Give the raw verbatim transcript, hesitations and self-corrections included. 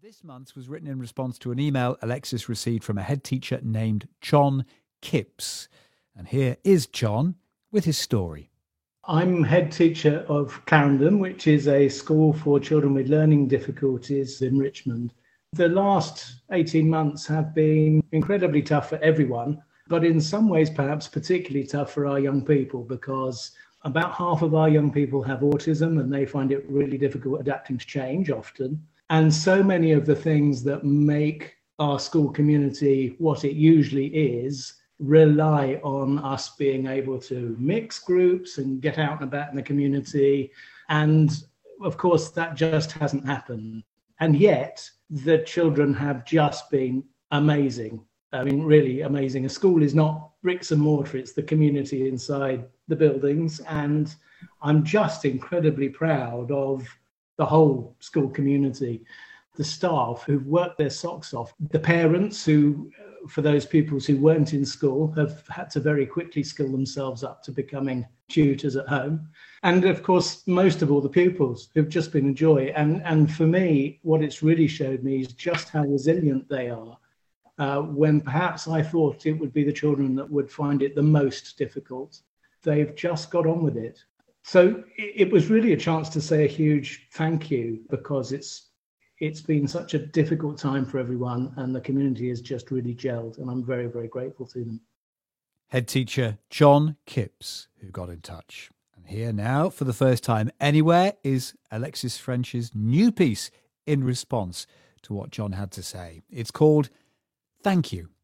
This month was written in response to an email Alexis received from a head teacher named John Kipps. And here is John with his story. I'm head teacher of Clarendon, which is a school for children with learning difficulties in Richmond. The last eighteen months have been incredibly tough for everyone, but in some ways perhaps particularly tough for our young people, because about half of our young people have autism and they find it really difficult adapting to change often. And so many of the things that make our school community what it usually is rely on us being able to mix groups and get out and about in the community. And of course, that just hasn't happened. And yet, the children have just been amazing. I mean, really amazing. A school is not bricks and mortar, it's the community inside the buildings. And I'm just incredibly proud of the whole school community, the staff who've worked their socks off, the parents who, for those pupils who weren't in school, have had to very quickly skill themselves up to becoming tutors at home. And of course, most of all, the pupils who've just been a joy. And, and for me, what it's really showed me is just how resilient they are. Uh, when perhaps I thought it would be the children that would find it the most difficult, they've just got on with it. So it was really a chance to say a huge thank you, because it's it's been such a difficult time for everyone and the community has just really gelled, and I'm very, very grateful to them. Head teacher John Kipps, who got in touch. And here now, for the first time anywhere, is Alexis French's new piece in response to what John had to say. It's called Thank You.